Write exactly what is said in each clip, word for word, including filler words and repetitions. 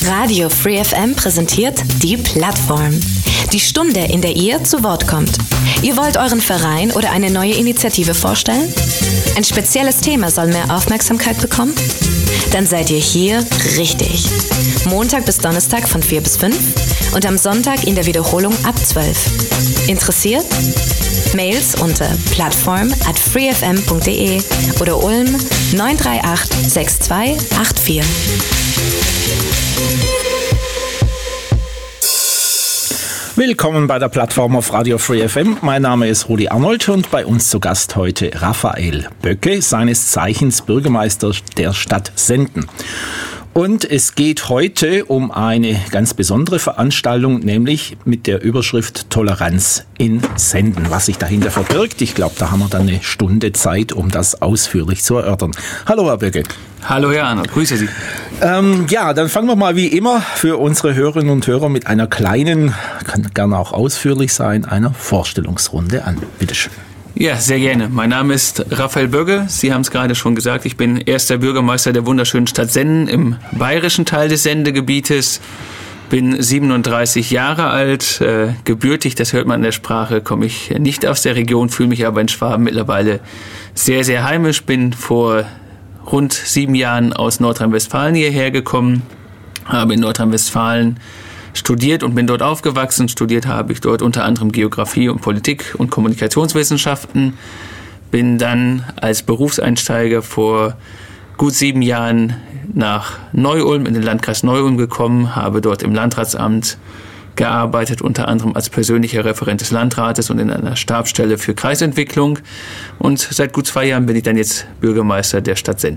Radio Free F M präsentiert die Plattform. Die Stunde, in der ihr zu Wort kommt. Ihr wollt euren Verein oder eine neue Initiative vorstellen? Ein spezielles Thema soll mehr Aufmerksamkeit bekommen? Dann seid ihr hier richtig. Montag bis Donnerstag von vier bis fünf und am Sonntag in der Wiederholung ab zwölf. Interessiert? Mails unter plattform at freefm punkt de oder Ulm neun drei acht sechs zwei acht vier. Willkommen bei der Plattform auf Radio Free F M. Mein Name ist Rudi Arnold und bei uns zu Gast heute Raphael Böcke, seines Zeichens Bürgermeister der Stadt Senden. Und es geht heute um eine ganz besondere Veranstaltung, nämlich mit der Überschrift Toleranz in Senden. Was sich dahinter verbirgt, ich glaube, da haben wir dann eine Stunde Zeit, um das ausführlich zu erörtern. Hallo, Herr Böcke. Hallo, Herr Arnold, grüße Sie. Ähm, ja, dann fangen wir mal wie immer für unsere Hörerinnen und Hörer mit einer kleinen, kann gerne auch ausführlich sein, einer Vorstellungsrunde an. Bitte schön. Ja, sehr gerne. Mein Name ist Raphael Böcke. Sie haben es gerade schon gesagt. Ich bin erster Bürgermeister der wunderschönen Stadt Senden im bayerischen Teil des Sendegebietes. Bin siebenunddreißig Jahre alt, äh, gebürtig, das hört man in der Sprache, komme ich nicht aus der Region, fühle mich aber in Schwaben mittlerweile sehr, sehr heimisch. Bin vor rund sieben Jahren aus Nordrhein-Westfalen hierher gekommen, habe in Nordrhein-Westfalen studiert und bin dort aufgewachsen. Studiert habe ich dort unter anderem Geografie und Politik und Kommunikationswissenschaften. Bin dann als Berufseinsteiger vor gut sieben Jahren nach Neu-Ulm, in den Landkreis Neu-Ulm gekommen, habe dort im Landratsamt gearbeitet, unter anderem als persönlicher Referent des Landrates und in einer Stabsstelle für Kreisentwicklung. Und seit gut zwei Jahren bin ich dann jetzt Bürgermeister der Stadt Senden.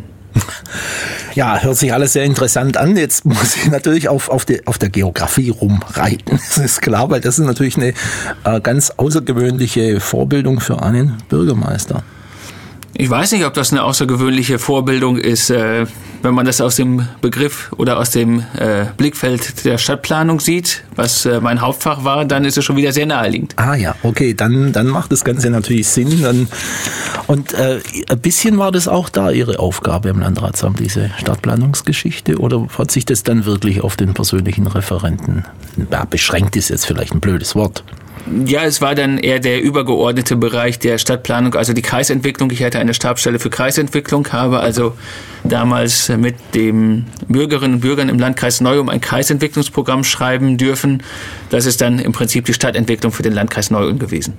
Ja, hört sich alles sehr interessant an. Jetzt muss ich natürlich auf, auf, die, auf der Geografie rumreiten. Das ist klar, weil das ist natürlich eine äh, ganz außergewöhnliche Vorbildung für einen Bürgermeister. Ich weiß nicht, ob das eine außergewöhnliche Vorbildung ist. Äh, wenn man das aus dem Begriff oder aus dem äh, Blickfeld der Stadtplanung sieht, was äh, mein Hauptfach war, dann ist es schon wieder sehr naheliegend. Ah ja, okay, dann, dann macht das Ganze natürlich Sinn. Dann, und äh, ein bisschen war das auch da Ihre Aufgabe im Landratsamt, diese Stadtplanungsgeschichte, oder hat sich das dann wirklich auf den persönlichen Referenten, ja, beschränkt ist jetzt vielleicht ein blödes Wort? Ja, es war dann eher der übergeordnete Bereich der Stadtplanung, also die Kreisentwicklung. Ich hatte eine Stabsstelle für Kreisentwicklung, habe also damals mit den Bürgerinnen und Bürgern im Landkreis Neu-Ulm ein Kreisentwicklungsprogramm schreiben dürfen. Das ist dann im Prinzip die Stadtentwicklung für den Landkreis Neu-Ulm gewesen.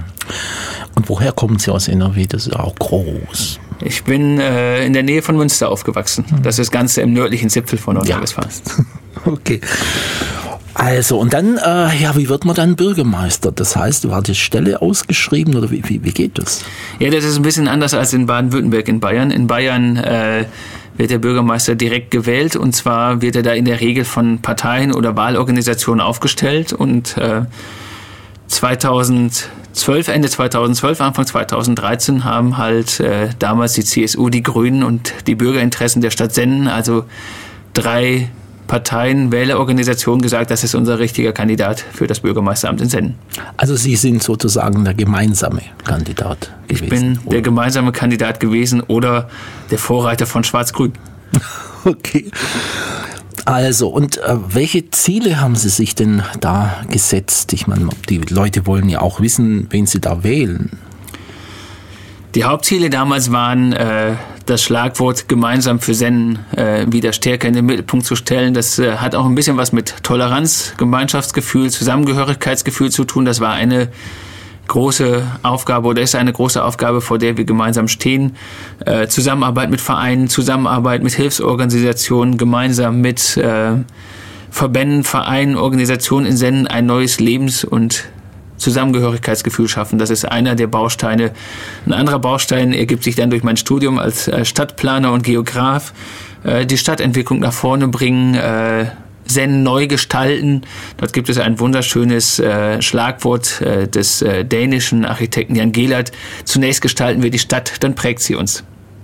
Und woher kommen Sie aus N R W? Das ist auch groß. Ich bin äh, in der Nähe von Münster aufgewachsen. Das ist das Ganze im nördlichen Zipfel von Nordrhein-Westfalen. Ja. Okay. Also, und dann, äh, ja, wie wird man dann Bürgermeister? Das heißt, war die Stelle ausgeschrieben oder wie, wie, wie geht das? Ja, das ist ein bisschen anders als in Baden-Württemberg in Bayern. In Bayern äh, wird der Bürgermeister direkt gewählt und zwar wird er da in der Regel von Parteien oder Wahlorganisationen aufgestellt und äh, zweitausendzwölf, Ende zweitausendzwölf, Anfang zweitausenddreizehn haben halt äh, damals die C S U, die Grünen und die Bürgerinteressen der Stadt Senden, also drei Parteien, Wählerorganisationen gesagt, das ist unser richtiger Kandidat für das Bürgermeisteramt in Senden. Also Sie sind sozusagen der gemeinsame Kandidat gewesen? Ich bin oder? der gemeinsame Kandidat gewesen oder der Vorreiter von Schwarz-Grün. Okay. Also, und äh, welche Ziele haben Sie sich denn da gesetzt? Ich meine, die Leute wollen ja auch wissen, wen sie da wählen. Die Hauptziele damals waren, äh, das Schlagwort gemeinsam für Senden äh, wieder stärker in den Mittelpunkt zu stellen. Das äh, hat auch ein bisschen was mit Toleranz, Gemeinschaftsgefühl, Zusammengehörigkeitsgefühl zu tun. Das war eine große Aufgabe oder ist eine große Aufgabe, vor der wir gemeinsam stehen. Äh, Zusammenarbeit mit Vereinen, Zusammenarbeit mit Hilfsorganisationen, gemeinsam mit äh, Verbänden, Vereinen, Organisationen in Senden ein neues Lebens- und Zusammengehörigkeitsgefühl schaffen. Das ist einer der Bausteine. Ein anderer Baustein ergibt sich dann durch mein Studium als Stadtplaner und Geograf. Die Stadtentwicklung nach vorne bringen, Senden neu gestalten. Dort gibt es ein wunderschönes Schlagwort des dänischen Architekten Jan Gehlert. Zunächst gestalten wir die Stadt, dann prägt sie uns.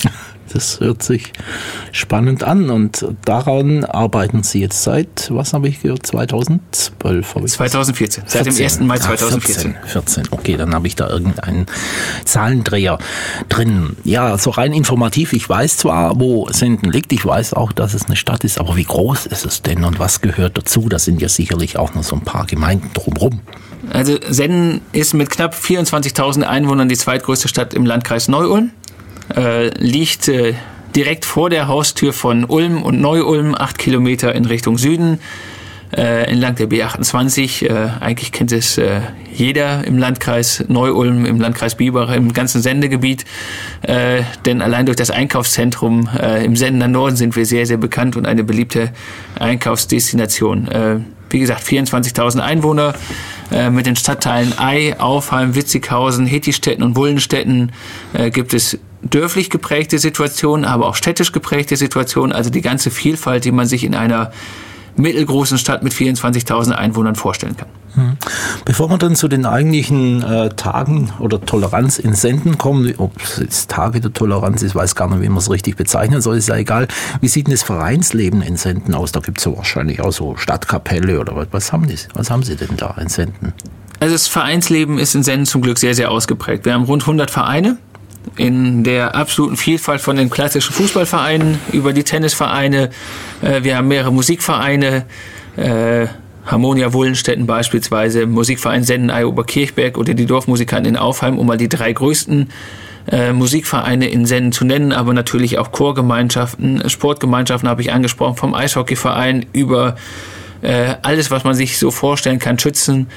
Das hört sich spannend an und daran arbeiten Sie jetzt seit, was habe ich gehört, zweitausendzwölf? Habe ich zweitausendvierzehn, seit dem ersten Mai zweitausendvierzehn. Ah, vierzehn, vierzehn, okay, dann habe ich da irgendeinen Zahlendreher drin. Ja, so rein informativ, ich weiß zwar, wo Senden liegt, ich weiß auch, dass es eine Stadt ist, aber wie groß ist es denn und was gehört dazu? Da sind ja sicherlich auch noch so ein paar Gemeinden drumherum. Also Senden ist mit knapp vierundzwanzigtausend Einwohnern die zweitgrößte Stadt im Landkreis Neu-Ulm. Äh, liegt äh, direkt vor der Haustür von Ulm und Neu-Ulm, acht Kilometer in Richtung Süden, äh, entlang der B achtundzwanzig. Äh, eigentlich kennt es äh, jeder im Landkreis Neu-Ulm, im Landkreis Biberach, im ganzen Sendegebiet. Äh, denn allein durch das Einkaufszentrum äh, im Sender Norden sind wir sehr, sehr bekannt und eine beliebte Einkaufsdestination. Äh, wie gesagt, vierundzwanzigtausend Einwohner äh, mit den Stadtteilen Ei, Aufheim, Witzighausen, Hettistetten und Wullenstetten äh, gibt es dörflich geprägte Situationen, aber auch städtisch geprägte Situationen, also die ganze Vielfalt, die man sich in einer mittelgroßen Stadt mit vierundzwanzigtausend Einwohnern vorstellen kann. Bevor wir dann zu den eigentlichen äh, Tagen oder Toleranz in Senden kommen, ob es jetzt Tage der Toleranz ist, weiß gar nicht, wie man es richtig bezeichnen soll, ist ja egal. Wie sieht denn das Vereinsleben in Senden aus? Da gibt es ja wahrscheinlich auch so Stadtkapelle oder was, was haben die? Was haben Sie denn da in Senden? Also das Vereinsleben ist in Senden zum Glück sehr, sehr ausgeprägt. Wir haben rund hundert Vereine. In der absoluten Vielfalt von den klassischen Fußballvereinen über die Tennisvereine. Äh, wir haben mehrere Musikvereine, äh, Harmonia Wullenstetten beispielsweise, Musikverein Senden-Ei Oberkirchberg oder die Dorfmusikanten in Aufheim, um mal die drei größten äh, Musikvereine in Senden zu nennen, aber natürlich auch Chorgemeinschaften, Sportgemeinschaften habe ich angesprochen, vom Eishockeyverein über äh, alles, was man sich so vorstellen kann, Schützen.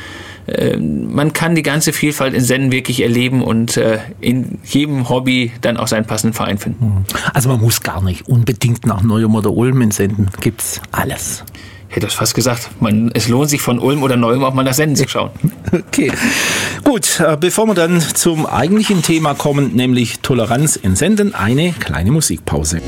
Man kann die ganze Vielfalt in Senden wirklich erleben und äh, in jedem Hobby dann auch seinen passenden Verein finden. Also man muss gar nicht unbedingt nach Neu-Ulm oder Ulm in Senden, gibt's alles. Ich hätte das fast gesagt, man, es lohnt sich von Ulm oder Neu-Ulm auch mal nach Senden zu schauen. Okay, gut, äh, bevor wir dann zum eigentlichen Thema kommen, nämlich Toleranz in Senden, eine kleine Musikpause.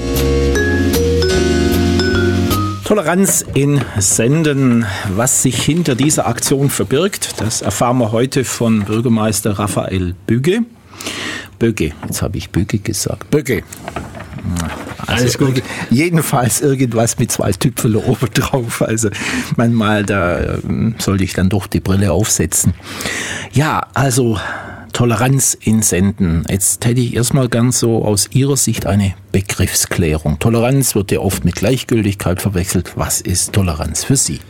Toleranz in Senden. Was sich hinter dieser Aktion verbirgt, das erfahren wir heute von Bürgermeister Raphael Böge. Böge, jetzt habe ich Böge gesagt. Böge. Also Alles gut. Jedenfalls irgendwas mit zwei Tüpfeln oben drauf. Also manchmal, da sollte ich dann doch die Brille aufsetzen. Ja, also Toleranz in Senden. Jetzt hätte ich erstmal ganz so aus Ihrer Sicht eine Begriffsklärung. Toleranz wird ja oft mit Gleichgültigkeit verwechselt. Was ist Toleranz für Sie?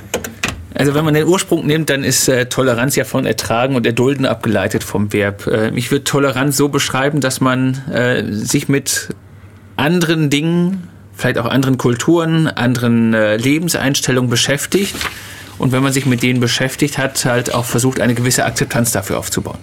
Also wenn man den Ursprung nimmt, dann ist äh, Toleranz ja von Ertragen und Erdulden abgeleitet vom Verb. Äh, ich würde Toleranz so beschreiben, dass man äh, sich mit anderen Dingen, vielleicht auch anderen Kulturen, anderen äh, Lebenseinstellungen beschäftigt. Und wenn man sich mit denen beschäftigt hat, halt auch versucht, eine gewisse Akzeptanz dafür aufzubauen.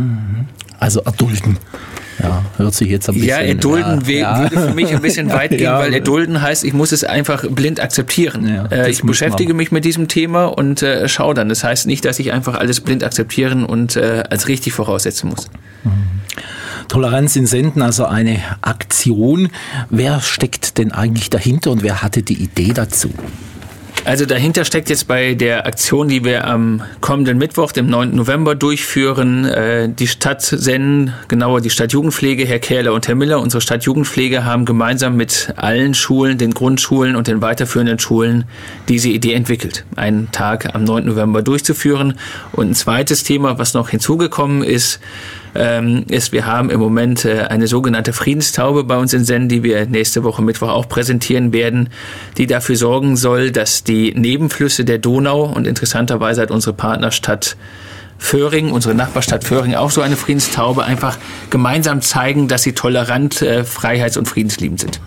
Also erdulden. Ja, hört sich jetzt ein bisschen... Ja, erdulden ja, würde ja. für mich ein bisschen weit gehen, ja. Weil erdulden heißt, ich muss es einfach blind akzeptieren. Ja, äh, ich beschäftige mich mit diesem Thema und äh, schaue dann. Das heißt nicht, dass ich einfach alles blind akzeptieren und äh, als richtig voraussetzen muss. Mhm. Toleranz in Senden, also eine Aktion. Wer steckt denn eigentlich dahinter und wer hatte die Idee dazu? Also dahinter steckt jetzt bei der Aktion, die wir am kommenden Mittwoch, dem neunten November, durchführen, äh, die Stadt Senden, genauer die Stadtjugendpflege, Herr Kähler und Herr Miller. Unsere Stadtjugendpflege haben gemeinsam mit allen Schulen, den Grundschulen und den weiterführenden Schulen diese Idee entwickelt, einen Tag am neunten November durchzuführen. Und ein zweites Thema, was noch hinzugekommen ist, ähm, ist, wir haben im Moment äh, eine sogenannte Friedenstaube bei uns in Senden, die wir nächste Woche Mittwoch auch präsentieren werden, die dafür sorgen soll, dass die Nebenflüsse der Donau, und interessanterweise hat unsere Partnerstadt Föhring, unsere Nachbarstadt Föhring, auch so eine Friedenstaube, einfach gemeinsam zeigen, dass sie tolerant, äh, freiheits- und friedensliebend sind.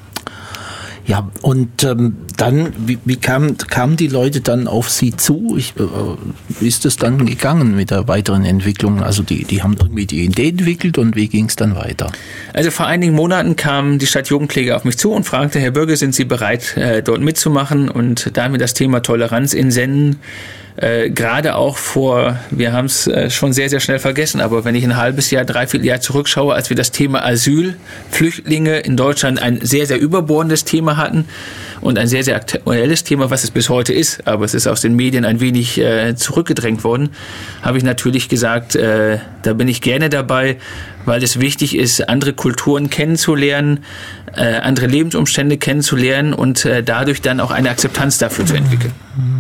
Ja, und ähm, dann, wie, wie kamen kam die Leute dann auf Sie zu? Ich, äh, wie ist das dann gegangen mit der weiteren Entwicklung? Also die, die haben irgendwie die Idee entwickelt und wie ging es dann weiter? Also vor einigen Monaten kam die Stadtjugendpflege auf mich zu und fragte, Herr Böge, sind Sie bereit, äh, dort mitzumachen? Und da mir das Thema Toleranz in Senden Äh, gerade auch vor, wir haben es äh, schon sehr, sehr schnell vergessen, aber wenn ich ein halbes Jahr, dreiviertel Jahr zurückschaue, als wir das Thema Asyl, Flüchtlinge in Deutschland ein sehr, sehr überbordendes Thema hatten und ein sehr, sehr aktuelles Thema, was es bis heute ist, aber es ist aus den Medien ein wenig äh, zurückgedrängt worden, habe ich natürlich gesagt, äh, da bin ich gerne dabei, weil es wichtig ist, andere Kulturen kennenzulernen, äh, andere Lebensumstände kennenzulernen und äh, dadurch dann auch eine Akzeptanz dafür zu entwickeln.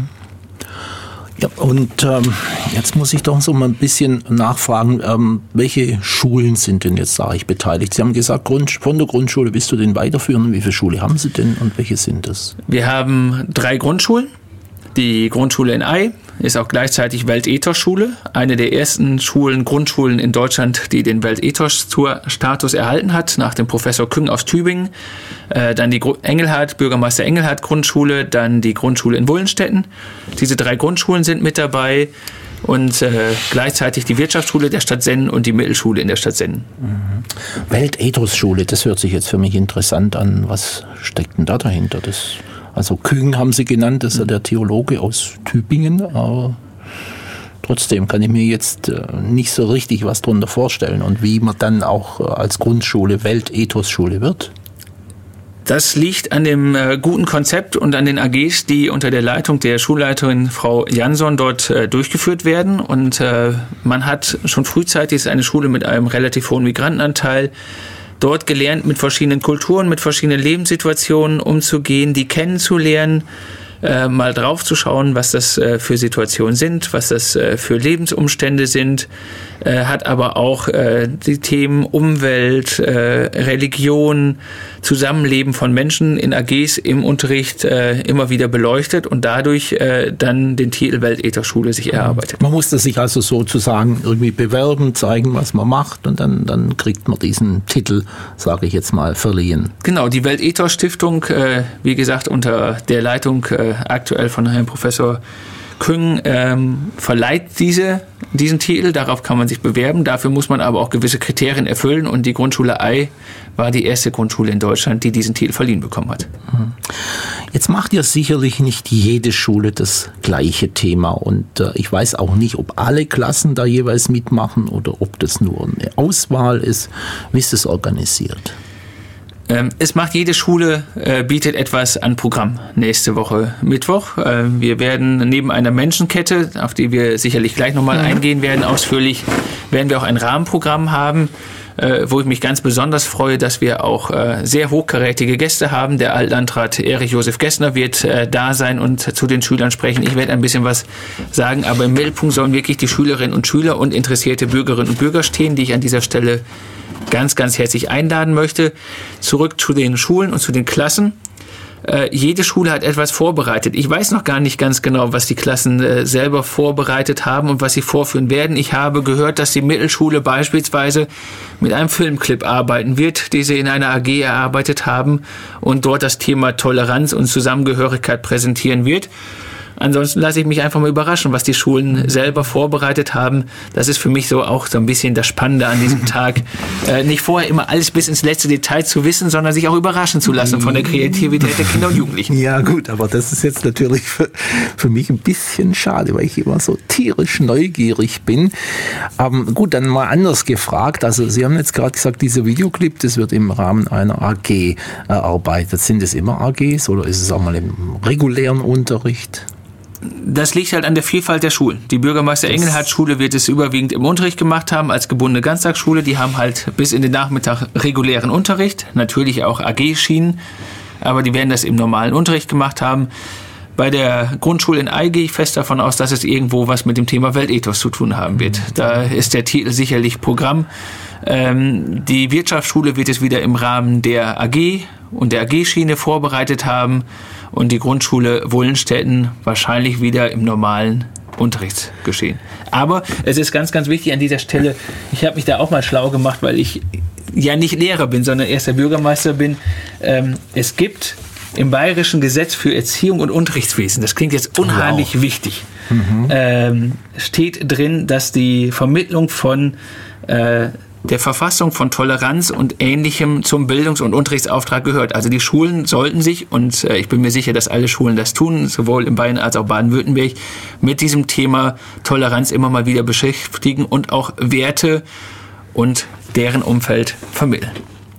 Ja, und ähm, jetzt muss ich doch so mal ein bisschen nachfragen, ähm, welche Schulen sind denn jetzt, sage ich, beteiligt? Sie haben gesagt, Grund, von der Grundschule bis zu den weiterführenden. Wie viele Schulen haben Sie denn und welche sind das? Wir haben drei Grundschulen. Die Grundschule in Ay ist auch gleichzeitig Weltethos-Schule, eine der ersten Schulen, Grundschulen in Deutschland, die den Weltethos-Status erhalten hat, nach dem Professor Küng aus Tübingen. Äh, dann die Engelhardt, Bürgermeister Engelhardt Grundschule, dann die Grundschule in Wullenstetten. Diese drei Grundschulen sind mit dabei und äh, gleichzeitig die Wirtschaftsschule der Stadt Sennen und die Mittelschule in der Stadt Sennen. Mhm. Weltethos-Schule, das hört sich jetzt für mich interessant an. Was steckt denn da dahinter? Das Also Küng haben Sie genannt, das ist ja der Theologe aus Tübingen, aber trotzdem kann ich mir jetzt nicht so richtig was darunter vorstellen und wie man dann auch als Grundschule Weltethos-Schule wird. Das liegt an dem äh, guten Konzept und an den A Gs, die unter der Leitung der Schulleiterin Frau Jansson dort äh, durchgeführt werden. Und äh, man hat schon frühzeitig, es ist eine Schule mit einem relativ hohen Migrantenanteil, dort gelernt, mit verschiedenen Kulturen, mit verschiedenen Lebenssituationen umzugehen, die kennenzulernen, äh, mal drauf zu schauen, was das äh, für Situationen sind, was das äh, für Lebensumstände sind, äh, hat aber auch äh, die Themen Umwelt, äh, Religion, Zusammenleben von Menschen in A Gs im Unterricht äh, immer wieder beleuchtet und dadurch äh, dann den Titel Weltethos-Schule sich erarbeitet. Man musste sich also sozusagen irgendwie bewerben, zeigen, was man macht und dann, dann kriegt man diesen Titel, sage ich jetzt mal, verliehen. Genau, die Weltethos-Stiftung, äh, wie gesagt, unter der Leitung äh, aktuell von Herrn Professor Küng ähm, verleiht diese, diesen Titel, darauf kann man sich bewerben, dafür muss man aber auch gewisse Kriterien erfüllen und die Grundschule Ay war die erste Grundschule in Deutschland, die diesen Titel verliehen bekommen hat. Jetzt macht ja sicherlich nicht jede Schule das gleiche Thema und äh, ich weiß auch nicht, ob alle Klassen da jeweils mitmachen oder ob das nur eine Auswahl ist. Wie ist das organisiert? Es macht jede Schule, äh, bietet etwas an Programm nächste Woche Mittwoch. Äh, wir werden neben einer Menschenkette, auf die wir sicherlich gleich nochmal mhm. eingehen werden, ausführlich, werden wir auch ein Rahmenprogramm haben, äh, wo ich mich ganz besonders freue, dass wir auch äh, sehr hochkarätige Gäste haben. Der Altlandrat Erich Josef Gessner wird äh, da sein und zu den Schülern sprechen. Ich werde ein bisschen was sagen, aber im Mittelpunkt sollen wirklich die Schülerinnen und Schüler und interessierte Bürgerinnen und Bürger stehen, die ich an dieser Stelle ganz, ganz herzlich einladen möchte. Zurück zu den Schulen und zu den Klassen. Äh, jede Schule hat etwas vorbereitet. Ich weiß noch gar nicht ganz genau, was die Klassen äh, selber vorbereitet haben und was sie vorführen werden. Ich habe gehört, dass die Mittelschule beispielsweise mit einem Filmclip arbeiten wird, den sie in einer A G erarbeitet haben und dort das Thema Toleranz und Zusammengehörigkeit präsentieren wird. Ansonsten lasse ich mich einfach mal überraschen, was die Schulen selber vorbereitet haben. Das ist für mich so auch so ein bisschen das Spannende an diesem Tag. Äh, nicht vorher immer alles bis ins letzte Detail zu wissen, sondern sich auch überraschen zu lassen von der Kreativität der Kinder und Jugendlichen. Ja gut, aber das ist jetzt natürlich für, für mich ein bisschen schade, weil ich immer so tierisch neugierig bin. Ähm, gut, dann mal anders gefragt. Also Sie haben jetzt gerade gesagt, dieser Videoclip, das wird im Rahmen einer A G erarbeitet. Sind es immer A Gs oder ist es auch mal im regulären Unterricht? Das liegt halt an der Vielfalt der Schulen. Die Bürgermeister Engelhardt Schule wird es überwiegend im Unterricht gemacht haben, als gebundene Ganztagsschule. Die haben halt bis in den Nachmittag regulären Unterricht, natürlich auch A G-Schienen, aber die werden das im normalen Unterricht gemacht haben. Bei der Grundschule in Ay gehe ich fest davon aus, dass es irgendwo was mit dem Thema Weltethos zu tun haben wird. Da ist der Titel sicherlich Programm. Ähm, die Wirtschaftsschule wird es wieder im Rahmen der A G und der A G-Schiene vorbereitet haben. Und die Grundschule Wullenstetten wahrscheinlich wieder im normalen Unterrichtsgeschehen. Aber es ist ganz, ganz wichtig an dieser Stelle, ich habe mich da auch mal schlau gemacht, weil ich ja nicht Lehrer bin, sondern erster Bürgermeister bin. Ähm, es gibt im Bayerischen Gesetz für Erziehung und Unterrichtswesen, das klingt jetzt unheimlich wow. wichtig, mhm. ähm, steht drin, dass die Vermittlung von äh, der Verfassung von Toleranz und Ähnlichem zum Bildungs- und Unterrichtsauftrag gehört. Also die Schulen sollten sich, und ich bin mir sicher, dass alle Schulen das tun, sowohl in Bayern als auch Baden-Württemberg, mit diesem Thema Toleranz immer mal wieder beschäftigen und auch Werte und deren Umfeld vermitteln.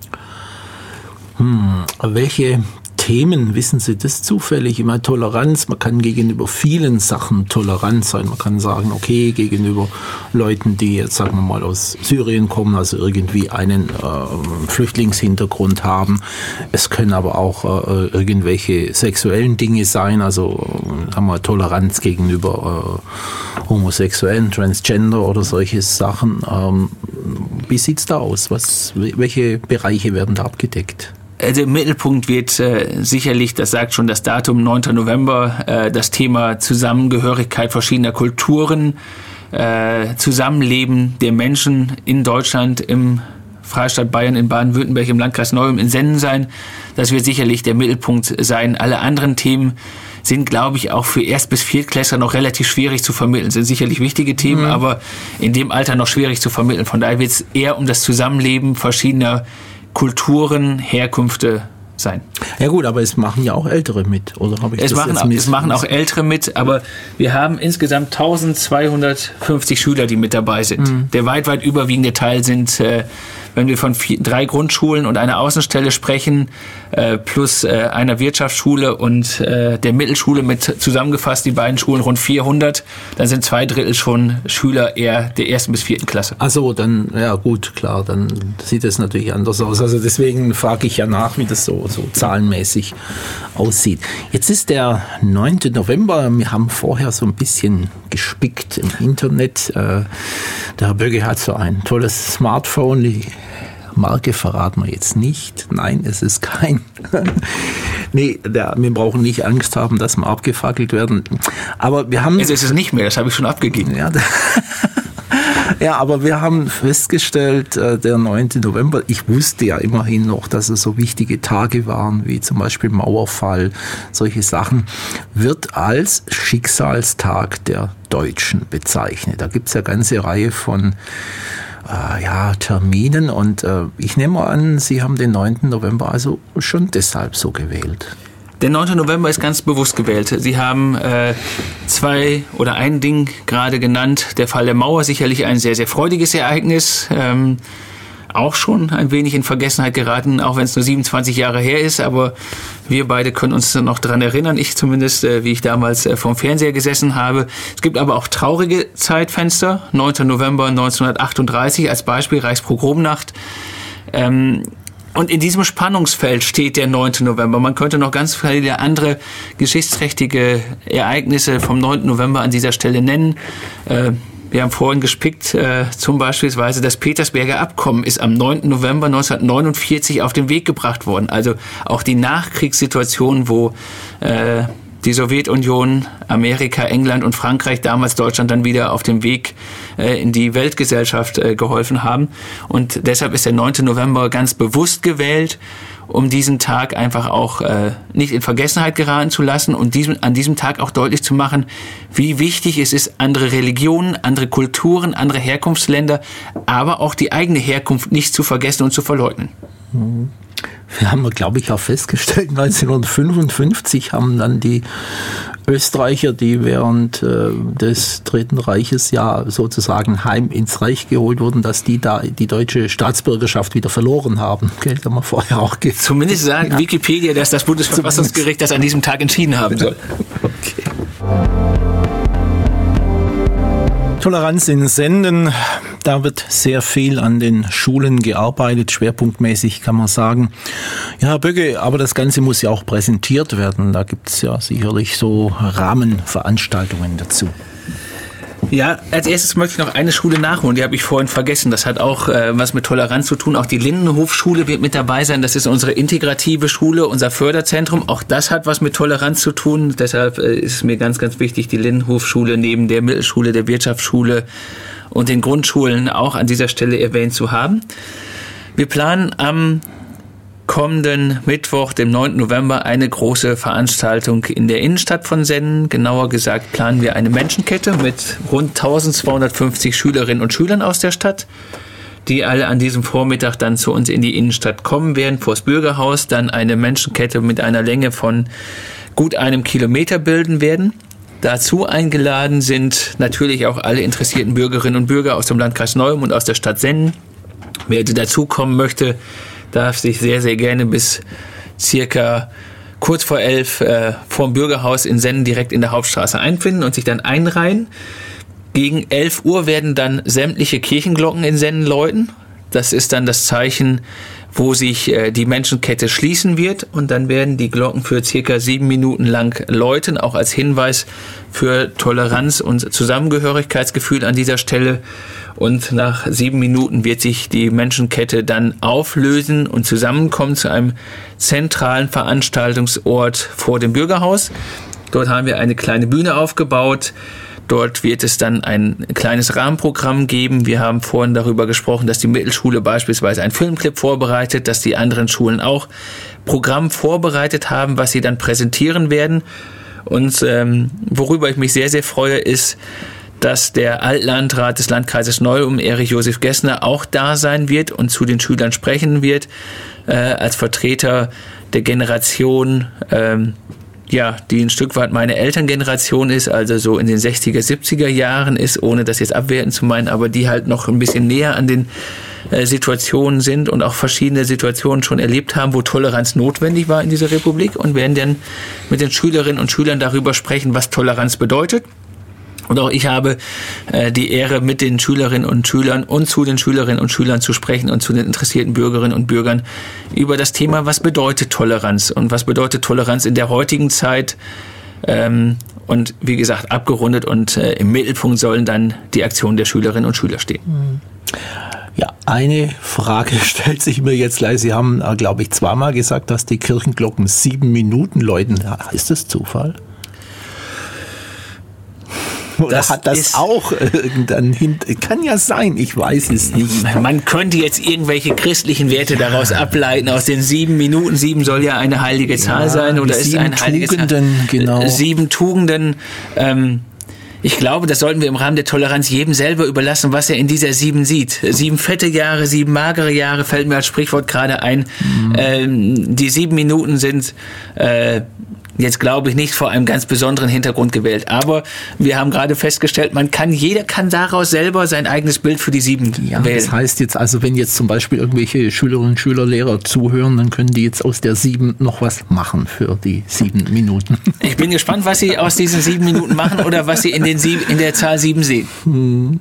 Hm, welche Themen, wissen Sie das zufällig? Immer Toleranz, man kann gegenüber vielen Sachen tolerant sein. Man kann sagen, okay, gegenüber Leuten, die jetzt, sagen wir mal, aus Syrien kommen, also irgendwie einen äh, Flüchtlingshintergrund haben. Es können aber auch äh, irgendwelche sexuellen Dinge sein, also äh, haben wir Toleranz gegenüber äh, Homosexuellen, Transgender oder solche Sachen. Ähm, wie sieht's da aus? Was, welche Bereiche werden da abgedeckt? Also im Mittelpunkt wird äh, sicherlich, das sagt schon das Datum, neunten November, äh, das Thema Zusammengehörigkeit verschiedener Kulturen, äh, Zusammenleben der Menschen in Deutschland, im Freistaat Bayern, in Baden-Württemberg, im Landkreis Neuem, in Senden sein. Das wird sicherlich der Mittelpunkt sein. Alle anderen Themen sind, glaube ich, auch für Erst- bis Viertklässler noch relativ schwierig zu vermitteln. Sind sicherlich wichtige Themen, mhm. aber in dem Alter noch schwierig zu vermitteln. Von daher wird es eher um das Zusammenleben verschiedener Kulturen, Herkünfte sein. Ja gut, aber es machen ja auch Ältere mit, oder habe ich es das machen, jetzt miss- Es machen auch Ältere mit, aber wir haben insgesamt eintausendzweihundertfünfzig Schüler, die mit dabei sind. Mhm. Der weit, weit überwiegende Teil sind, äh, wenn wir von vier, drei Grundschulen und einer Außenstelle sprechen, äh, plus äh, einer Wirtschaftsschule und äh, der Mittelschule mit zusammengefasst, die beiden Schulen rund vierhundert, dann sind zwei Drittel schon Schüler eher der ersten bis vierten Klasse. Also dann, ja gut, klar, dann sieht es natürlich anders aus. Also deswegen frage ich ja nach, wie das so, so zahlenmäßig aussieht. Jetzt ist der neunten November, wir haben vorher so ein bisschen gespickt im Internet. Äh, der Herr Bögge hat so ein tolles Smartphone, die Marke verraten wir jetzt nicht. Nein, es ist kein. Nee, der, wir brauchen nicht Angst haben, dass wir abgefackelt werden. Aber wir haben... Es ist es nicht mehr, das habe ich schon abgegeben. Ja, ja, aber wir haben festgestellt, der neunten November, ich wusste ja immerhin noch, dass es so wichtige Tage waren, wie zum Beispiel Mauerfall, solche Sachen, wird als Schicksalstag der Deutschen bezeichnet. Da gibt es ja eine ganze Reihe von äh, ja, Terminen und äh, ich nehme an, Sie haben den neunten November also schon deshalb so gewählt. Der neunten November ist ganz bewusst gewählt. Sie haben äh, zwei oder ein Ding gerade genannt. Der Fall der Mauer, sicherlich ein sehr, sehr freudiges Ereignis. Ähm, auch schon ein wenig in Vergessenheit geraten, auch wenn es nur siebenundzwanzig Jahre her ist. Aber wir beide können uns noch daran erinnern. Ich zumindest, äh, wie ich damals äh, vorm Fernseher gesessen habe. Es gibt aber auch traurige Zeitfenster. neunten November neunzehnhundertachtunddreißig als Beispiel, Reichspogromnacht. Ähm, Und in diesem Spannungsfeld steht der neunten November. Man könnte noch ganz viele andere geschichtsträchtige Ereignisse vom neunten November an dieser Stelle nennen. Wir haben vorhin gespickt, zum Beispiel das Petersberger Abkommen ist am neunten November neunzehnhundertneunundvierzig auf den Weg gebracht worden. Also auch die Nachkriegssituation, wo die Sowjetunion, Amerika, England und Frankreich, damals Deutschland, dann wieder auf dem Weg äh, in die Weltgesellschaft äh, geholfen haben. Und deshalb ist der neunten November ganz bewusst gewählt, um diesen Tag einfach auch äh, nicht in Vergessenheit geraten zu lassen und diesem, an diesem Tag auch deutlich zu machen, wie wichtig es ist, andere Religionen, andere Kulturen, andere Herkunftsländer, aber auch die eigene Herkunft nicht zu vergessen und zu verleugnen. Mhm. Wir haben, glaube ich, auch festgestellt, neunzehnhundertfünfundfünfzig haben dann die Österreicher, die während äh, des Dritten Reiches ja sozusagen heim ins Reich geholt wurden, dass die da die deutsche Staatsbürgerschaft wieder verloren haben. Okay, das haben wir vorher auch ge- Zumindest sagt ja. Wikipedia, dass das Bundesverfassungsgericht das an diesem Tag entschieden haben soll. Okay. Toleranz in Senden, da wird sehr viel an den Schulen gearbeitet, schwerpunktmäßig kann man sagen. Ja, Herr Bögge, aber das Ganze muss ja auch präsentiert werden. Da gibt es ja sicherlich so Rahmenveranstaltungen dazu. Ja, als erstes möchte ich noch eine Schule nachholen, die habe ich vorhin vergessen. Das hat auch äh, was mit Toleranz zu tun. Auch die Lindenhofschule wird mit dabei sein. Das ist unsere integrative Schule, unser Förderzentrum. Auch das hat was mit Toleranz zu tun. Deshalb äh, ist es mir ganz, ganz wichtig, die Lindenhofschule neben der Mittelschule, der Wirtschaftsschule und den Grundschulen auch an dieser Stelle erwähnt zu haben. Wir planen am kommenden Mittwoch, dem neunten November, eine große Veranstaltung in der Innenstadt von Senden. Genauer gesagt planen wir eine Menschenkette mit rund eintausendzweihundertfünfzig Schülerinnen und Schülern aus der Stadt. die alle an diesem Vormittag dann zu uns in die Innenstadt kommen werden, vors Bürgerhaus, dann eine Menschenkette mit einer Länge von gut einem Kilometer bilden werden. Dazu eingeladen sind natürlich auch alle interessierten Bürgerinnen und Bürger aus dem Landkreis Neum und aus der Stadt Senden. Wer dazukommen möchte, darf sich sehr, sehr gerne bis circa kurz vor elf äh, vorm Bürgerhaus in Senden direkt in der Hauptstraße einfinden und sich dann einreihen. Gegen elf Uhr werden dann sämtliche Kirchenglocken in Senden läuten. Das ist dann das Zeichen, wo sich äh, die Menschenkette schließen wird. Und dann werden die Glocken für circa sieben Minuten lang läuten, auch als Hinweis für Toleranz und Zusammengehörigkeitsgefühl an dieser Stelle. Und nach sieben Minuten wird sich die Menschenkette dann auflösen und zusammenkommen zu einem zentralen Veranstaltungsort vor dem Bürgerhaus. Dort haben wir eine kleine Bühne aufgebaut. Dort wird es dann ein kleines Rahmenprogramm geben. Wir haben vorhin darüber gesprochen, dass die Mittelschule beispielsweise einen Filmclip vorbereitet, dass die anderen Schulen auch Programm vorbereitet haben, was sie dann präsentieren werden. Und ähm, worüber ich mich sehr, sehr freue, ist, dass der Altlandrat des Landkreises Neum, Erich Josef Gessner, auch da sein wird und zu den Schülern sprechen wird, äh, als Vertreter der Generation, ähm, ja, die ein Stück weit meine Elterngeneration ist, also so in den sechziger, siebziger Jahren ist, ohne das jetzt abwertend zu meinen, aber die halt noch ein bisschen näher an den äh, Situationen sind und auch verschiedene Situationen schon erlebt haben, wo Toleranz notwendig war in dieser Republik, und werden dann mit den Schülerinnen und Schülern darüber sprechen, was Toleranz bedeutet. Und auch ich habe äh, die Ehre, mit den Schülerinnen und Schülern und zu den Schülerinnen und Schülern zu sprechen und zu den interessierten Bürgerinnen und Bürgern über das Thema, was bedeutet Toleranz und was bedeutet Toleranz in der heutigen Zeit. Ähm, und wie gesagt, abgerundet und äh, im Mittelpunkt sollen dann die Aktionen der Schülerinnen und Schüler stehen. Ja, eine Frage stellt sich mir jetzt gleich. Sie haben, äh, glaube ich, zweimal gesagt, dass die Kirchenglocken sieben Minuten läuten. Ist das Zufall? Oder das hat das auch irgendeinen Hint? Kann ja sein, ich weiß es nicht. Man könnte jetzt irgendwelche christlichen Werte daraus ableiten, aus den sieben Minuten. Sieben soll ja eine heilige Zahl ja, sein, oder ist eine heilige Tugenden, Zahl. Genau. Sieben Tugenden. Ähm, ich glaube, das sollten wir im Rahmen der Toleranz jedem selber überlassen, was er in dieser sieben sieht. Sieben fette Jahre, sieben magere Jahre, fällt mir als Sprichwort gerade ein. Mhm. Ähm, die sieben Minuten sind äh, jetzt, glaube ich, nicht vor einem ganz besonderen Hintergrund gewählt. Aber wir haben gerade festgestellt, man kann, jeder kann daraus selber sein eigenes Bild für die sieben ja, wählen. Das heißt jetzt also, wenn jetzt zum Beispiel irgendwelche Schülerinnen und Schüler, Lehrer zuhören, dann können die jetzt aus der sieben noch was machen für die sieben Minuten. Ich bin gespannt, was sie aus diesen sieben Minuten machen oder was sie in, den sieben, in der Zahl sieben sehen. Hm.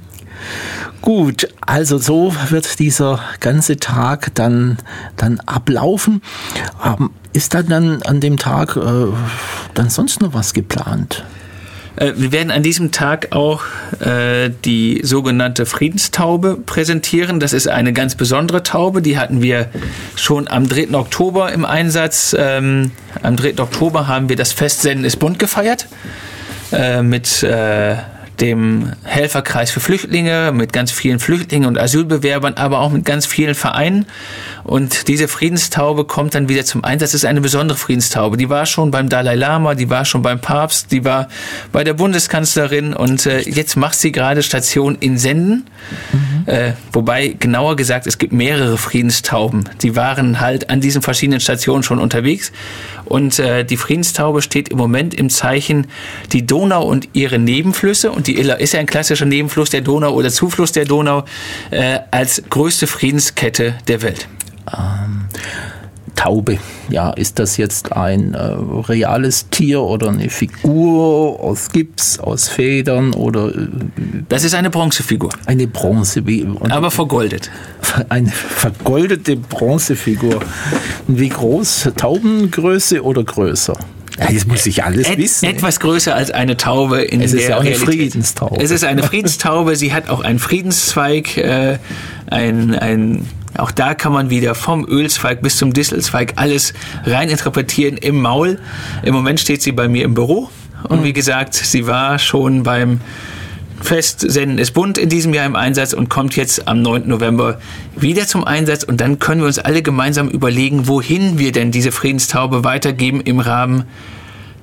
Gut, also so wird dieser ganze Tag dann, dann ablaufen. Ähm, ist da dann an dem Tag äh, dann sonst noch was geplant? Äh, wir werden an diesem Tag auch äh, die sogenannte Friedenstaube präsentieren. Das ist eine ganz besondere Taube. Die hatten wir schon am dritten Oktober im Einsatz. Ähm, am dritten Oktober haben wir das Fest Senden ist bunt gefeiert äh, mit äh, dem Helferkreis für Flüchtlinge, mit ganz vielen Flüchtlingen und Asylbewerbern, aber auch mit ganz vielen Vereinen. Und diese Friedenstaube kommt dann wieder zum Einsatz. Das ist eine besondere Friedenstaube. Die war schon beim Dalai Lama, die war schon beim Papst, die war bei der Bundeskanzlerin, und äh, jetzt macht sie gerade Station in Senden. Mhm. Äh, wobei, genauer gesagt, es gibt mehrere Friedenstauben. Die waren halt an diesen verschiedenen Stationen schon unterwegs. Und äh, die Friedenstaube steht im Moment im Zeichen die Donau und ihre Nebenflüsse. Und die Iller ist ja ein klassischer Nebenfluss der Donau oder Zufluss der Donau äh, als größte Friedenskette der Welt. Ähm, Taube, ja, ist das jetzt ein äh, reales Tier oder eine Figur aus Gips, aus Federn oder? Äh, das ist eine Bronzefigur. Eine Bronzefigur. Aber vergoldet. Eine vergoldete Bronzefigur. Und wie groß? Taubengröße oder größer? Ja, das muss ich alles Et, wissen. Etwas größer als eine Taube in es der Es ist ja auch eine Realität. Friedenstaube. Es ist eine Friedenstaube. Sie hat auch einen Friedenszweig, äh, ein, ein Auch da kann man wieder vom Ölzweig bis zum Distelzweig alles rein interpretieren im Maul. Im Moment steht sie bei mir im Büro. Und wie gesagt, sie war schon beim Fest Senden ist bunt in diesem Jahr im Einsatz und kommt jetzt am neunten November wieder zum Einsatz. Und dann können wir uns alle gemeinsam überlegen, wohin wir denn diese Friedenstaube weitergeben im Rahmen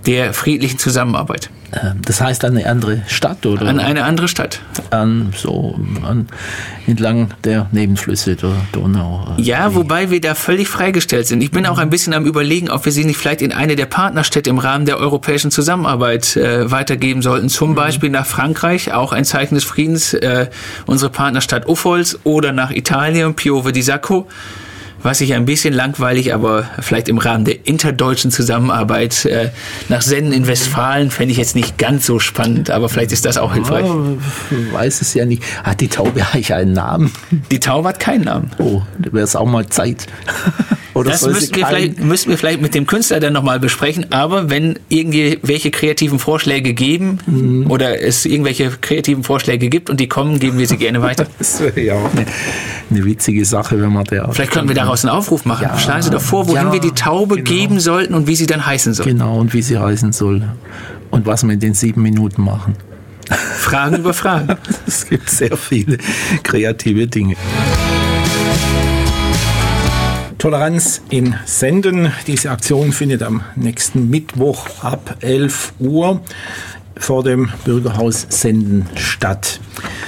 der friedlichen Zusammenarbeit. Das heißt an eine andere Stadt, oder? An eine andere Stadt. An, so an, entlang der Nebenflüsse der Donau. Ja, wobei wir da völlig freigestellt sind. Ich bin auch ein bisschen am Überlegen, ob wir sie nicht vielleicht in eine der Partnerstädte im Rahmen der europäischen Zusammenarbeit äh, weitergeben sollten. Zum mhm. Beispiel nach Frankreich, auch ein Zeichen des Friedens, äh, unsere Partnerstadt Uffols, oder nach Italien, Piove di Sacco. Was ich ein bisschen langweilig, aber vielleicht im Rahmen der interdeutschen Zusammenarbeit äh, nach Senden in Westfalen fände ich jetzt nicht ganz so spannend, aber vielleicht ist das auch hilfreich. Ich weiß es ja nicht. Hat die Taube eigentlich einen Namen? Die Taube hat keinen Namen. Oh, da wäre es auch mal Zeit. Oder das müssten wir, vielleicht, müssten wir vielleicht mit dem Künstler dann nochmal besprechen, aber wenn irgendwelche kreativen Vorschläge geben mhm. oder es irgendwelche kreativen Vorschläge gibt und die kommen, geben wir sie gerne weiter. Das wäre ja auch eine, eine witzige Sache, wenn man der... Vielleicht könnten wir daraus einen Aufruf machen. Ja, Schlagen Sie doch vor, wohin ja, wir die Taube genau. geben sollten und wie sie dann heißen soll. Genau, und wie sie heißen soll. Und was wir in den sieben Minuten machen. Fragen über Fragen. Es gibt sehr viele kreative Dinge. Toleranz in Senden. Diese Aktion findet am nächsten Mittwoch ab elf Uhr vor dem Bürgerhaus Senden statt.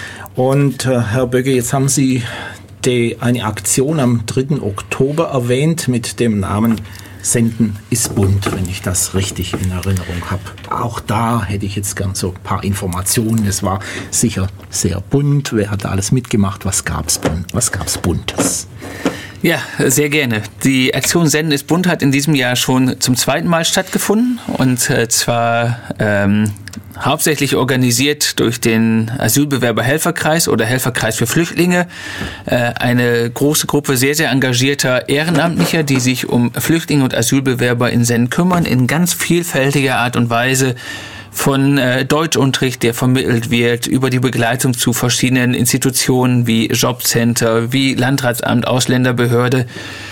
Und äh, Herr Bögge, jetzt haben Sie die, eine Aktion am dritten Oktober erwähnt mit dem Namen Senden ist bunt, wenn ich das richtig in Erinnerung habe. Auch da hätte ich jetzt gern so ein paar Informationen. Es war sicher sehr bunt. Wer hat da alles mitgemacht? Was gab's bunt? Was gab's Buntes? Ja, sehr gerne. Die Aktion Senden ist bunt hat in diesem Jahr schon zum zweiten Mal stattgefunden und äh, zwar ähm, hauptsächlich organisiert durch den Asylbewerber-Helferkreis oder Helferkreis für Flüchtlinge. Äh, eine große Gruppe sehr, sehr engagierter Ehrenamtlicher, die sich um Flüchtlinge und Asylbewerber in Senden kümmern, in ganz vielfältiger Art und Weise. Von äh, Deutschunterricht, der vermittelt wird, über die Begleitung zu verschiedenen Institutionen wie Jobcenter, wie Landratsamt, Ausländerbehörde.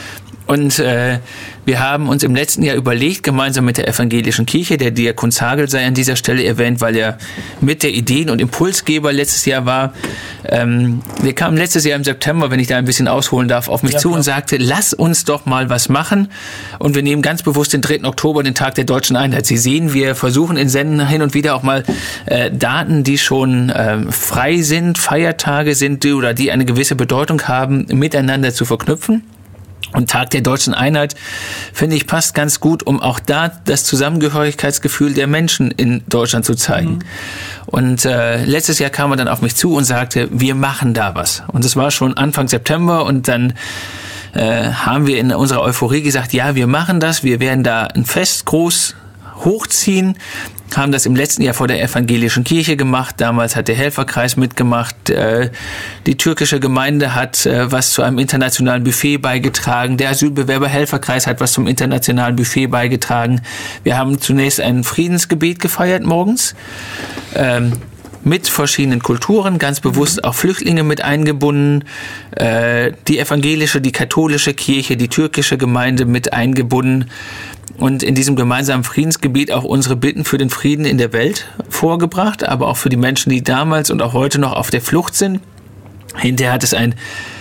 Und äh, wir haben uns im letzten Jahr überlegt, gemeinsam mit der Evangelischen Kirche, der Diakon Zagel sei an dieser Stelle erwähnt, weil er mit der Ideen- und Impulsgeber letztes Jahr war. Ähm, wir kamen letztes Jahr im September, wenn ich da ein bisschen ausholen darf, auf mich ja, zu klar. und sagte, lass uns doch mal was machen. Und wir nehmen ganz bewusst den dritten Oktober, den Tag der Deutschen Einheit. Sie sehen, wir versuchen in Senden hin und wieder auch mal äh, Daten, die schon äh, frei sind, Feiertage sind die, oder die eine gewisse Bedeutung haben, miteinander zu verknüpfen. Und Tag der Deutschen Einheit, finde ich, passt ganz gut, um auch da das Zusammengehörigkeitsgefühl der Menschen in Deutschland zu zeigen. Mhm. Und äh, letztes Jahr kam er dann auf mich zu und sagte, wir machen da was. Und es war schon Anfang September und dann äh, haben wir in unserer Euphorie gesagt, ja, wir machen das, wir werden da ein Fest groß hochziehen, haben das im letzten Jahr vor der Evangelischen Kirche gemacht. Damals hat der Helferkreis mitgemacht. Die türkische Gemeinde hat was zu einem internationalen Buffet beigetragen. Der Asylbewerber-Helferkreis hat was zum internationalen Buffet beigetragen. Wir haben zunächst ein Friedensgebet gefeiert morgens. Ähm, mit verschiedenen Kulturen, ganz bewusst auch Flüchtlinge mit eingebunden, äh, die evangelische, die katholische Kirche, die türkische Gemeinde mit eingebunden und in diesem gemeinsamen Friedensgebet auch unsere Bitten für den Frieden in der Welt vorgebracht, aber auch für die Menschen, die damals und auch heute noch auf der Flucht sind. Hinterher hat es ein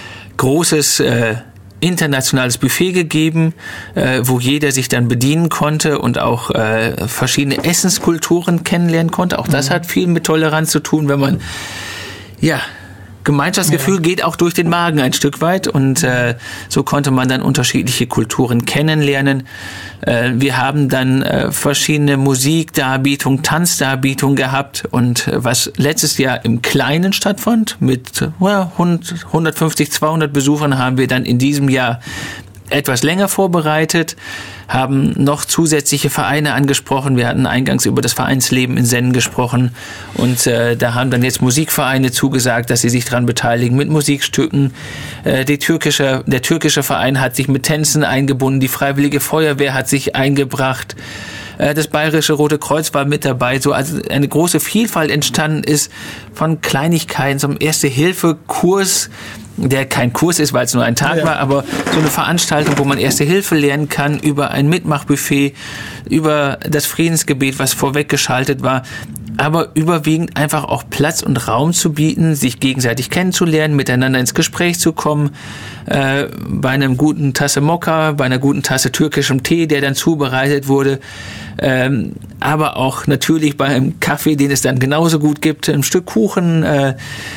großes äh, internationales Buffet gegeben, äh, wo jeder sich dann bedienen konnte und auch äh, verschiedene Essenskulturen kennenlernen konnte. Auch das mhm. hat viel mit Toleranz zu tun, wenn man, ja, Gemeinschaftsgefühl ja. geht auch durch den Magen ein Stück weit und äh, so konnte man dann unterschiedliche Kulturen kennenlernen. Äh, wir haben dann äh, verschiedene Musikdarbietungen, Tanzdarbietungen gehabt und äh, was letztes Jahr im Kleinen stattfand, mit äh, hundertfünfzig, zweihundert Besuchern, haben wir dann in diesem Jahr etwas länger vorbereitet, haben noch zusätzliche Vereine angesprochen. Wir hatten eingangs über das Vereinsleben in Senden gesprochen und äh, da haben dann jetzt Musikvereine zugesagt, dass sie sich daran beteiligen mit Musikstücken. Äh, die türkische, der türkische Verein hat sich mit Tänzen eingebunden, die Freiwillige Feuerwehr hat sich eingebracht. Das Bayerische Rote Kreuz war mit dabei, so also eine große Vielfalt entstanden ist von Kleinigkeiten zum Erste-Hilfe-Kurs der kein Kurs ist, weil es nur ein Tag ja. war, aber so eine Veranstaltung, wo man Erste Hilfe lernen kann, über ein Mitmachbuffet, über das Friedensgebet, was vorweggeschaltet war, aber überwiegend einfach auch Platz und Raum zu bieten, sich gegenseitig kennenzulernen, miteinander ins Gespräch zu kommen, äh, bei einem guten Tasse Mokka, bei einer guten Tasse türkischem Tee, der dann zubereitet wurde, ähm, aber auch natürlich bei einem Kaffee, den es dann genauso gut gibt, ein Stück Kuchen, äh,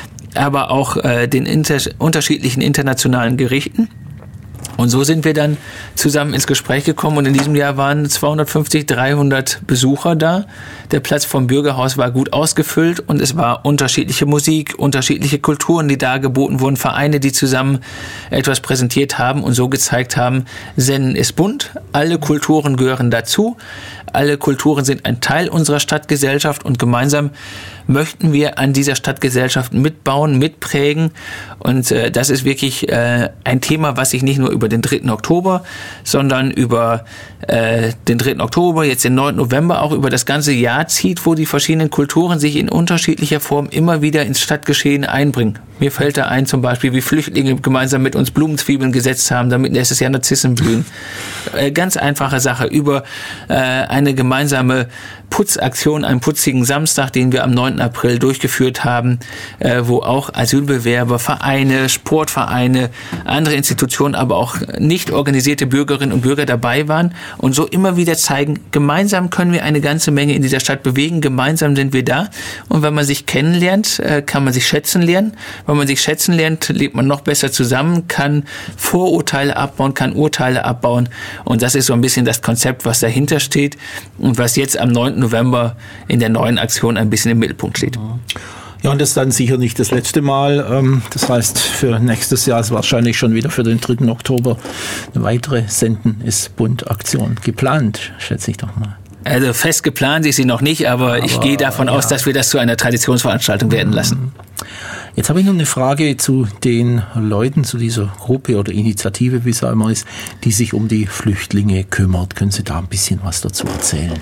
aber auch äh, den inter- unterschiedlichen internationalen Gerichten. Und so sind wir dann zusammen ins Gespräch gekommen und in diesem Jahr waren zweihundertfünfzig, dreihundert Besucher da. Der Platz vom Bürgerhaus war gut ausgefüllt und es war unterschiedliche Musik, unterschiedliche Kulturen, die dargeboten wurden, Vereine, die zusammen etwas präsentiert haben und so gezeigt haben, Sennen ist bunt, alle Kulturen gehören dazu, alle Kulturen sind ein Teil unserer Stadtgesellschaft und gemeinsam möchten wir an dieser Stadtgesellschaft mitbauen, mitprägen und äh, das ist wirklich äh, ein Thema, was sich nicht nur über den dritten Oktober, sondern über äh, den dritten Oktober, jetzt den neunten November, auch über das ganze Jahr zieht, wo die verschiedenen Kulturen sich in unterschiedlicher Form immer wieder ins Stadtgeschehen einbringen. Mir fällt da ein zum Beispiel, wie Flüchtlinge gemeinsam mit uns Blumenzwiebeln gesetzt haben, damit nächstes Jahr Narzissen blühen. Äh, ganz einfache Sache, über äh, eine gemeinsame Putzaktion, einen putzigen Samstag, den wir am neunten April durchgeführt haben, äh, wo auch Asylbewerber, Vereine, Sportvereine, andere Institutionen, aber auch nicht organisierte Bürgerinnen und Bürger dabei waren und so immer wieder zeigen, gemeinsam können wir eine ganze Menge in dieser Stadt bewegen, gemeinsam sind wir da und wenn man sich kennenlernt, äh, kann man sich schätzen lernen. Wenn man sich schätzen lernt, lebt man noch besser zusammen, kann Vorurteile abbauen, kann Urteile abbauen und das ist so ein bisschen das Konzept, was dahinter steht und was jetzt am neunten November in der neuen Aktion ein bisschen im Mittelpunkt steht. Ja, und das ist dann sicher nicht das letzte Mal. Das heißt, für nächstes Jahr ist wahrscheinlich schon wieder für den dritten Oktober eine weitere Senden ist bunt Aktion geplant, schätze ich doch mal. Also fest geplant ist sie noch nicht, aber, aber ich gehe davon ja. aus, dass wir das zu einer Traditionsveranstaltung werden lassen. Jetzt habe ich noch eine Frage zu den Leuten, zu dieser Gruppe oder Initiative, wie es auch immer ist, die sich um die Flüchtlinge kümmert. Können Sie da ein bisschen was dazu erzählen?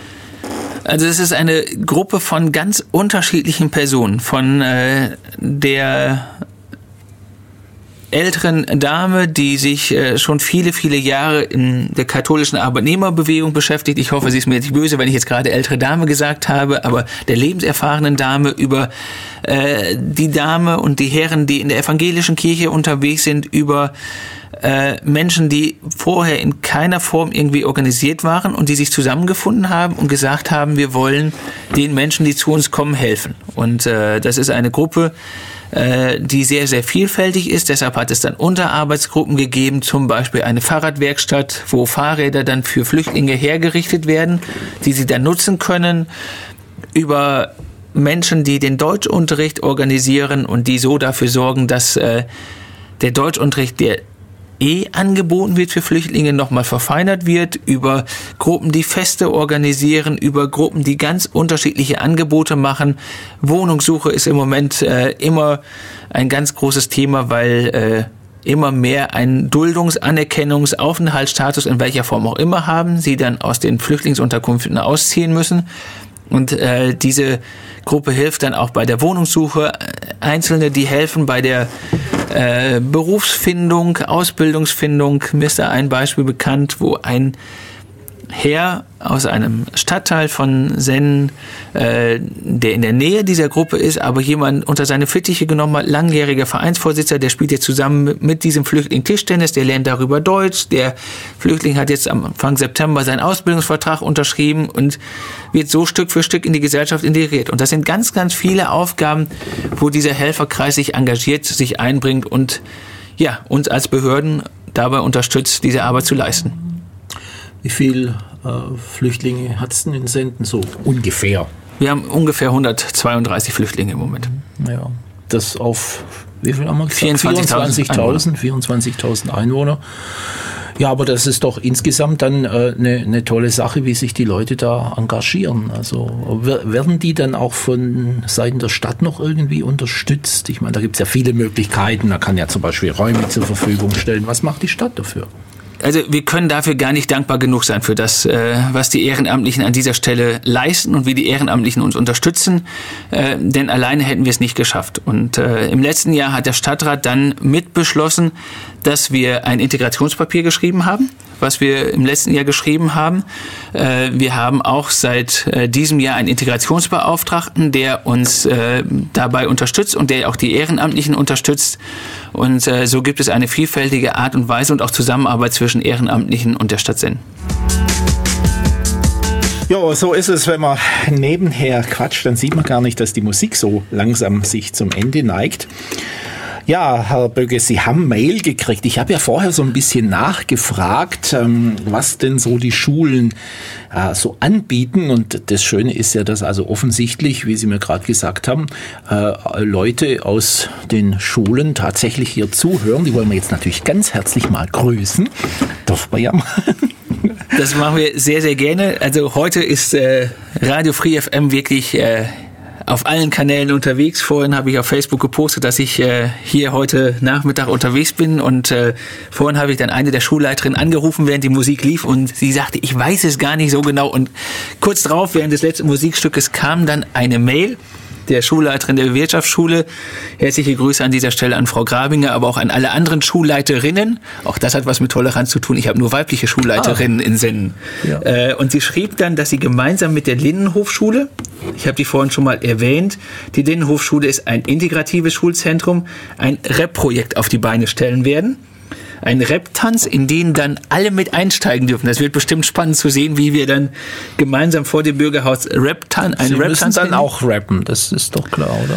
Also es ist eine Gruppe von ganz unterschiedlichen Personen, von äh, der älteren Dame, die sich äh, schon viele, viele Jahre in der katholischen Arbeitnehmerbewegung beschäftigt. Ich hoffe, sie ist mir nicht böse, wenn ich jetzt gerade ältere Dame gesagt habe, aber der lebenserfahrenen Dame über äh, die Dame und die Herren, die in der evangelischen Kirche unterwegs sind, über äh, Menschen, die vorher in keiner Form irgendwie organisiert waren und die sich zusammengefunden haben und gesagt haben, wir wollen den Menschen, die zu uns kommen, helfen. Und äh, das ist eine Gruppe, die sehr, sehr vielfältig ist. Deshalb hat es dann Unterarbeitsgruppen gegeben, zum Beispiel eine Fahrradwerkstatt, wo Fahrräder dann für Flüchtlinge hergerichtet werden, die sie dann nutzen können, über Menschen, die den Deutschunterricht organisieren und die so dafür sorgen, dass äh, der Deutschunterricht, der eh angeboten wird für Flüchtlinge, nochmal verfeinert wird, über Gruppen, die Feste organisieren, über Gruppen, die ganz unterschiedliche Angebote machen. Wohnungssuche ist im Moment äh, immer ein ganz großes Thema, weil äh, immer mehr einen Duldungs-, Anerkennungs-, Aufenthaltsstatus in welcher Form auch immer haben, sie dann aus den Flüchtlingsunterkünften ausziehen müssen. Und äh, diese Gruppe hilft dann auch bei der Wohnungssuche. Einzelne, die helfen bei der äh, Berufsfindung, Ausbildungsfindung. Mir ist da ein Beispiel bekannt, wo ein Herr aus einem Stadtteil von Sennen, äh, der in der Nähe dieser Gruppe ist, aber jemand unter seine Fittiche genommen hat, langjähriger Vereinsvorsitzender, der spielt jetzt zusammen mit diesem Flüchtling Tischtennis, der lernt darüber Deutsch, der Flüchtling hat jetzt am Anfang September seinen Ausbildungsvertrag unterschrieben und wird so Stück für Stück in die Gesellschaft integriert. Und das sind ganz, ganz viele Aufgaben, wo dieser Helferkreis sich engagiert, sich einbringt und ja, uns als Behörden dabei unterstützt, diese Arbeit zu leisten. Wie viele äh, Flüchtlinge hat es denn in Senden so ungefähr? Wir haben ungefähr hundertzweiunddreißig Flüchtlinge im Moment. Ja, das auf wie viel haben wir gesagt? vierundzwanzigtausend vierundzwanzigtausend Einwohner. Ja, aber das ist doch insgesamt dann äh, eine, eine tolle Sache, wie sich die Leute da engagieren. Also werden die dann auch von Seiten der Stadt noch irgendwie unterstützt? Ich meine, da gibt es ja viele Möglichkeiten. Da kann ja zum Beispiel Räume zur Verfügung stellen. Was macht die Stadt dafür? Also wir können dafür gar nicht dankbar genug sein für das, äh, was die Ehrenamtlichen an dieser Stelle leisten und wie die Ehrenamtlichen uns unterstützen, äh, denn alleine hätten wir es nicht geschafft. Und äh, im letzten Jahr hat der Stadtrat dann mitbeschlossen, dass wir ein Integrationspapier geschrieben haben, was wir im letzten Jahr geschrieben haben. Äh, wir haben auch seit äh, diesem Jahr einen Integrationsbeauftragten, der uns äh, dabei unterstützt und der auch die Ehrenamtlichen unterstützt. Und äh, so gibt es eine vielfältige Art und Weise und auch Zusammenarbeit zwischen Ehrenamtlichen und der Stadt Senden. Ja, so ist es, wenn man nebenher quatscht, dann sieht man gar nicht, dass die Musik so langsam sich zum Ende neigt. Ja, Herr Bögge, Sie haben Mail gekriegt. Ich habe ja vorher so ein bisschen nachgefragt, ähm, was denn so die Schulen äh, so anbieten. Und das Schöne ist ja, dass also offensichtlich, wie Sie mir gerade gesagt haben, äh, Leute aus den Schulen tatsächlich hier zuhören. Die wollen wir jetzt natürlich ganz herzlich mal grüßen. Dürfen wir ja mal. Das machen wir sehr, sehr gerne. Also heute ist äh, Radio Free F M wirklich äh, auf allen Kanälen unterwegs. Vorhin habe ich auf Facebook gepostet, dass ich äh, hier heute Nachmittag unterwegs bin und äh, vorhin habe ich dann eine der Schulleiterinnen angerufen, während die Musik lief und sie sagte, ich weiß es gar nicht so genau und kurz drauf, während des letzten Musikstückes kam dann eine Mail der Schulleiterin der Wirtschaftsschule. Herzliche Grüße an dieser Stelle an Frau Grabinger, aber auch an alle anderen Schulleiterinnen. Auch das hat was mit Toleranz zu tun. Ich habe nur weibliche Schulleiterinnen ah. in Senden. Ja. Äh, und sie schrieb dann, dass sie gemeinsam mit der Linnenhofschule, ich habe die vorhin schon mal erwähnt, die Linnenhofschule ist ein integratives Schulzentrum, ein Rap-Projekt auf die Beine stellen werden. Ein Rap-Tanz, in den dann alle mit einsteigen dürfen. Das wird bestimmt spannend zu sehen, wie wir dann gemeinsam vor dem Bürgerhaus Rap-Tanz, ein Sie Rap-Tanz müssen dann auch rappen, das ist doch klar, oder?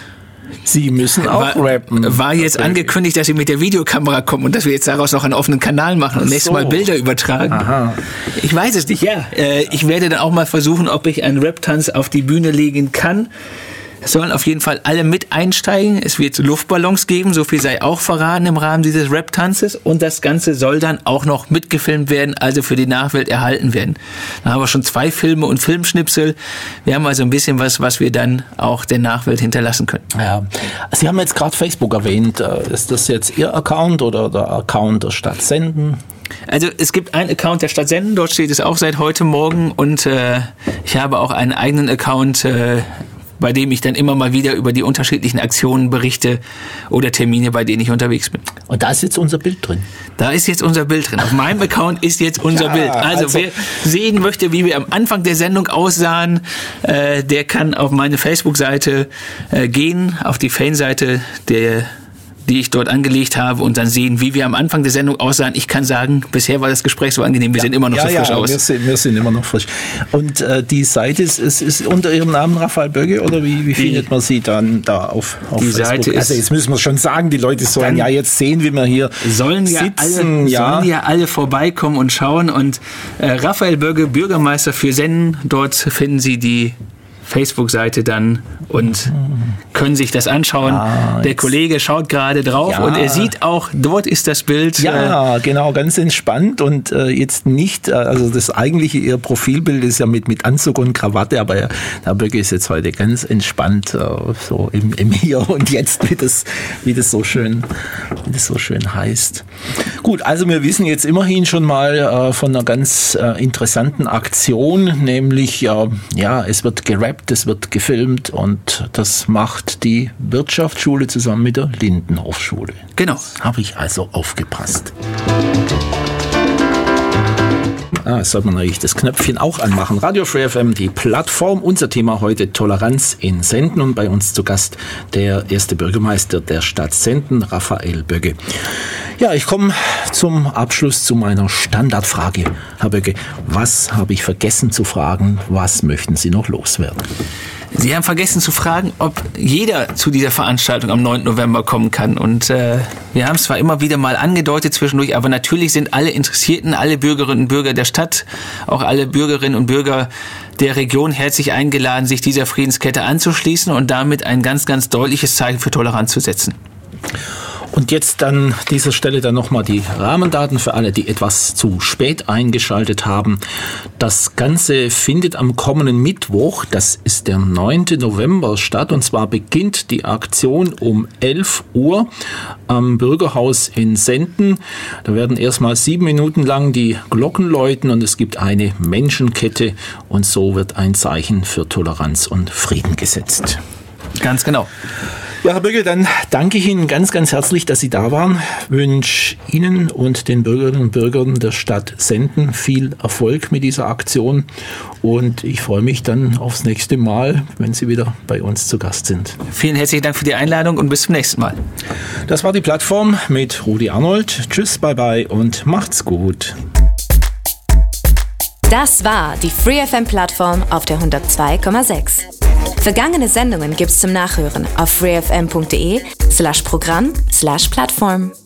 Sie müssen auch war, rappen. War jetzt okay. angekündigt, dass Sie mit der Videokamera kommen und dass wir jetzt daraus noch einen offenen Kanal machen und nächstes so. Mal Bilder übertragen. Aha. Ich weiß es nicht, ja. Äh, ich werde dann auch mal versuchen, ob ich einen Rap-Tanz auf die Bühne legen kann. Es sollen auf jeden Fall alle mit einsteigen. Es wird Luftballons geben, so viel sei auch verraten im Rahmen dieses Rap-Tanzes. Und das Ganze soll dann auch noch mitgefilmt werden, also für die Nachwelt erhalten werden. Da haben wir schon zwei Filme und Filmschnipsel. Wir haben also ein bisschen was, was wir dann auch der Nachwelt hinterlassen können. Ja. Sie haben jetzt gerade Facebook erwähnt. Ist das jetzt Ihr Account oder der Account der Stadt Senden? Also es gibt einen Account der Stadt Senden, dort steht es auch seit heute Morgen. Und äh, ich habe auch einen eigenen Account, äh, bei dem ich dann immer mal wieder über die unterschiedlichen Aktionen berichte oder Termine, bei denen ich unterwegs bin. Und da ist jetzt unser Bild drin. Da ist jetzt unser Bild drin. Auf meinem Account ist jetzt unser ja, Bild. Also, also wer sehen möchte, wie wir am Anfang der Sendung aussahen, äh, der kann auf meine Facebook-Seite äh, gehen, auf die Fanseite der die ich dort angelegt habe und dann sehen, wie wir am Anfang der Sendung aussahen. Ich kann sagen, bisher war das Gespräch so angenehm, wir ja, sehen immer noch ja, so frisch ja, aus. Wir sind, wir sind immer noch frisch. Und äh, die Seite ist, ist, ist unter Ihrem Namen Raphael Bögge oder wie, wie findet man sie dann da auf, auf die Facebook? Seite ist, also jetzt müssen wir schon sagen, die Leute sollen ja jetzt sehen, wie wir hier sollen ja sitzen. Alle, ja. Sollen ja alle vorbeikommen und schauen und äh, Raphael Bögge, Bürgermeister für Senden, dort finden Sie die Facebook-Seite dann und können sich das anschauen. Ja, der Kollege schaut gerade drauf ja. und er sieht auch, dort ist das Bild. Ja, äh, genau, ganz entspannt und äh, jetzt nicht, äh, also das eigentliche, Ihr Profilbild ist ja mit, mit Anzug und Krawatte, aber ja, Herr Bögge ist jetzt heute ganz entspannt, äh, so im, im Hier und Jetzt, wie das, wie das so schön, wie das so schön heißt. Gut, also wir wissen jetzt immerhin schon mal äh, von einer ganz äh, interessanten Aktion, nämlich, äh, ja, es wird gerappt, es wird gefilmt und das macht die Wirtschaftsschule zusammen mit der Linnenhofschule. Genau. Habe ich also aufgepasst. Ah, jetzt sollte man natürlich das Knöpfchen auch anmachen. Radio Free F M, die Plattform. Unser Thema heute Toleranz in Senden und bei uns zu Gast der erste Bürgermeister der Stadt Senden, Raphael Bögge. Ja, ich komme zum Abschluss zu meiner Standardfrage. Herr Bögge, was habe ich vergessen zu fragen? Was möchten Sie noch loswerden? Sie haben vergessen zu fragen, ob jeder zu dieser Veranstaltung am neunten November kommen kann. Und äh, wir haben es zwar immer wieder mal angedeutet zwischendurch, aber natürlich sind alle Interessierten, alle Bürgerinnen und Bürger der Stadt, auch alle Bürgerinnen und Bürger der Region herzlich eingeladen, sich dieser Friedenskette anzuschließen und damit ein ganz, ganz deutliches Zeichen für Toleranz zu setzen. Und jetzt an dieser Stelle dann nochmal die Rahmendaten für alle, die etwas zu spät eingeschaltet haben. Das Ganze findet am kommenden Mittwoch, das ist der neunten November, statt. Und zwar beginnt die Aktion um elf Uhr am Bürgerhaus in Senden. Da werden erstmal sieben Minuten lang die Glocken läuten und es gibt eine Menschenkette. Und so wird ein Zeichen für Toleranz und Frieden gesetzt. Ganz genau. Ja, Herr Bögge, dann danke ich Ihnen ganz, ganz herzlich, dass Sie da waren. Wünsche Ihnen und den Bürgerinnen und Bürgern der Stadt Senden viel Erfolg mit dieser Aktion. Und ich freue mich dann aufs nächste Mal, wenn Sie wieder bei uns zu Gast sind. Vielen herzlichen Dank für die Einladung und bis zum nächsten Mal. Das war die Plattform mit Rudi Arnold. Tschüss, bye bye und macht's gut. Das war die Free F M-Plattform auf der hundertzwei Komma sechs. Vergangene Sendungen gibt's zum Nachhören auf freefm punkt de slash Programm slash Plattform.